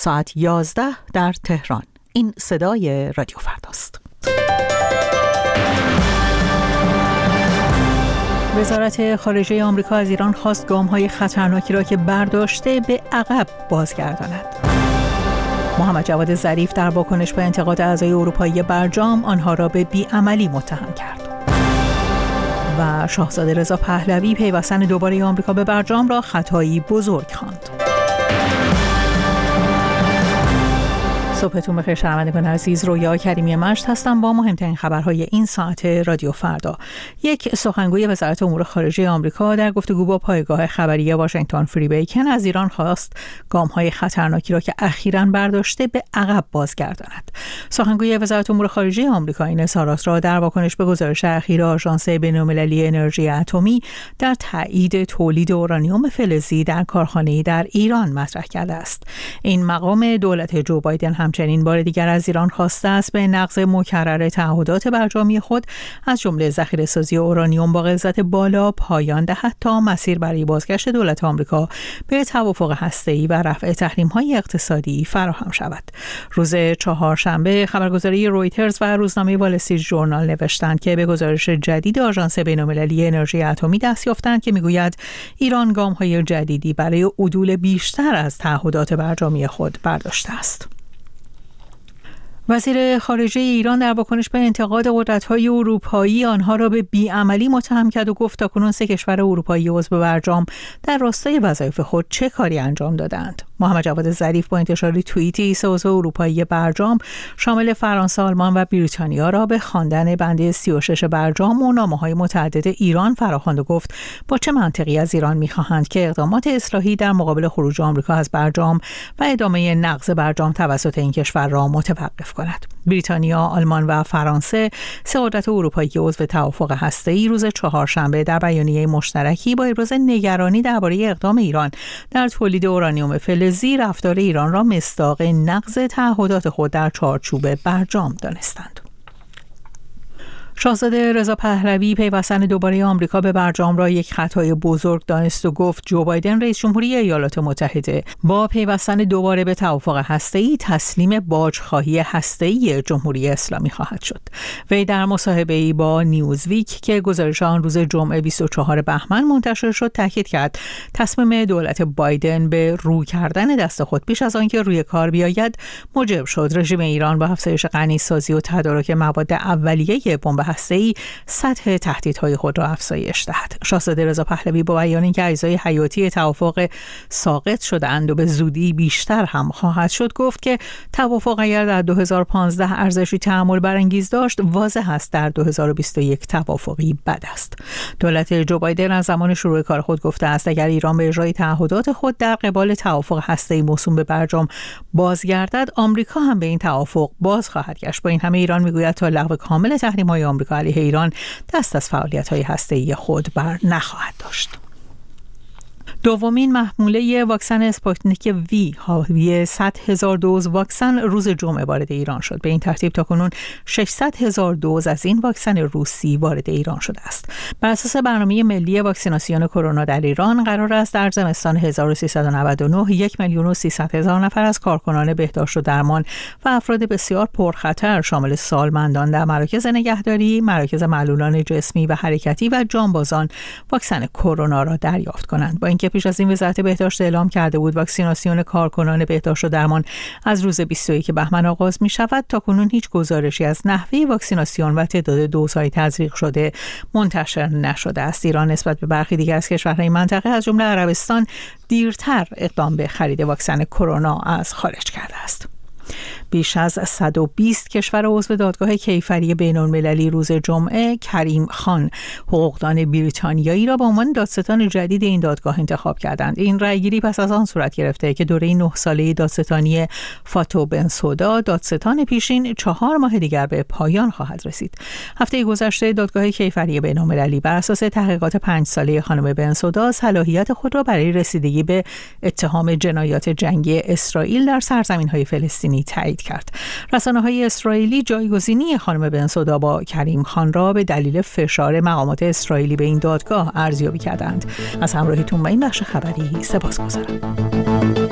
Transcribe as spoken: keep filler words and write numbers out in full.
ساعت یازده در تهران. این صدای رادیو فرداست. وزارت خارجه آمریکا از ایران خواست گام‌های خطرناکی را که برداشته به عقب بازگرداند. محمد جواد ظریف در واکنش به انتقاد اعضای اروپایی برجام آنها را به بیعملی متهم کرد. و شاهزاده رضا پهلوی پیوستن دوباره آمریکا به برجام را خطایی بزرگ خواند. صبحتون بخیر شنوندگان عزیز، رویا کریمی مشت هستم با مهمترین خبرهای این ساعت رادیو فردا. یک سخنگوی وزارت امور خارجه آمریکا در گفتگو با پایگاه خبری واشنگتن فری بیکن از ایران خواست گام‌های خطرناکی را که اخیراً برداشته به عقب بازگرداند. سخنگوی وزارت امور خارجه آمریکا این اظهارات را در واکنش به گزارش اخیر آژانس بین‌المللی انرژی اتمی در تایید تولید اورانیوم فلزی در کارخانه‌ای در ایران مطرح کرده است. این مقام دولت جو بایدن همچنین بار دیگر از ایران خواسته است به نقض مکرر تعهدات برجامی خود از جمله ذخیره‌سازی اورانیوم با غلظت بالا پایان دهد تا مسیر برای بازگشت دولت آمریکا به توافق هسته‌ای و رفع تحریم‌های اقتصادی فراهم شود. روز چهارشنبه خبرگزاری رویترز و روزنامه وال استریت ژورنال نوشتند که به گزارش جدید آژانس بین‌المللی انرژی اتمی دست یافتند که میگوید ایران گام‌های جدیدی برای عدول بیشتر از تعهدات برجامی خود برداشته است. وزیر خارجه ایران در واکنش به انتقاد قدرت‌های اروپایی آنها را به بیعملی متهم کرد و گفت تاکنون سه کشور اروپایی عضو برجام در راستای وظایف خود چه کاری انجام دادند. محمد جواد ظریف با انتشار توییتی سه عضو اروپایی برجام شامل فرانسه، آلمان و بریتانیا را به خواندن بند سی و شش برجام و نامه‌های متعدد ایران فراخواند و گفت با چه منطقی از ایران می‌خواهند که اقدامات اصلاحی در مقابل خروج آمریکا از برجام و ادامه نقض برجام توسط این کشور را متوقف کند. بریتانیا، آلمان و فرانسه سه قدرت اروپایی عضو توافق هسته‌ای روز چهارشنبه در بیانیه مشترکی با ابراز نگرانی درباره اقدام ایران در تولید اورانیوم فلزی رفتار ایران را مصداق نقض تعهدات خود در چارچوب برجام دانستند. شاهزاده رضا پهلوی پیوستن دوباره آمریکا به برجام را یک خطای بزرگ دانست و گفت جو بایدن رئیس جمهوری ایالات متحده با پیوستن دوباره به توافق هسته‌ای تسلیم باجخواهی هسته‌ای جمهوری اسلامی خواهد شد. وی در مصاحبه‌ای با نیوزویک که گزارش آن روز جمعه بیست و چهارم بهمن منتشر شد تاکید کرد تصمیم دولت بایدن به رو کردن دست خود پیش از آنکه روی کار بیاید موجب شد رژیم ایران با افزایش غنیسازی و تدارک مواد اولیه بمب هسته‌ای سطح تهدیدهای خود را افزایش دهد. شاهزاده رضا پهلوی با بیان اینکه اجزای حیاتی توافق ساقط شده‌اند و به زودی بیشتر هم خواهد شد گفت که توافق اگر در دو هزار و پانزده ارزشی تأمل برانگیز داشت واضح است در دو هزار و بیست و یک توافقی بد است. دولت جو بایدن از زمان شروع کار خود گفته است اگر ایران به اجرای تعهدات خود در قبال توافق هسته‌ای موسوم به برجام بازگردد آمریکا هم به این توافق باز خواهد گشت. با این همه ایران میگوید تا لغو کامل تحریم‌های آمریکا علیه ایران دست از فعالیت‌های هسته‌ای خود بر نخواهد داشت. دومین محموله واکسن اسپوتنیک وی حاوی صد هزار دوز واکسن روز جمعه وارد ایران شد. به این ترتیب تاکنون ششصد هزار دوز از این واکسن روسی وارد ایران شده است. بر اساس برنامه ملی واکسیناسیون کرونا در ایران قرار است در زمستان هزار و سیصد و نود و نه یک میلیون و سیصد هزار نفر از کارکنان بهداشت و درمان و افراد بسیار پرخطر شامل سالمندان در مراکز نگهداری، مراکز معلولان جسمی و حرکتی و جانبازان واکسن کرونا را دریافت کنند. با اینکه پیش از این وزارت بهداشت اعلام کرده بود واکسیناسیون کارکنان بهداشت و درمان از روز بیست و یک بهمن آغاز می شود، تا کنون هیچ گزارشی از نحوه واکسیناسیون و تعداد دوزهای تزریق شده منتشر نشده است. ایران نسبت به برخی دیگر از کشورهای منطقه از جمله عربستان دیرتر اقدام به خرید واکسن کرونا از خارج کرده است. بیش از صد و بیست کشور عضو دادگاه کیفری بین‌المللی روز جمعه کریم خان حقوقدان بریتانیایی را به عنوان دادستان جدید این دادگاه انتخاب کردند. این رأیگیری پس از آن صورت گرفته که دوره نه ساله دادستانی فاتو بنسودا دادستان پیشین چهار ماه دیگر به پایان خواهد رسید. هفته گذشته دادگاه کیفری بین‌المللی بر اساس تحقیقات پنج ساله خانم بنسودا صلاحیت خود را برای رسیدگی به اتهام جنایات جنگی اسرائیل در سرزمین‌های فلسطینی تایید کرد. رسانه‌های اسرائیلی جایگزینی خانم بنسودا با کریم خان را به دلیل فشار مقامات اسرائیلی به این دادگاه ارزیابی کردند. از همراهیتون با این بخش خبری سپاسگزارم.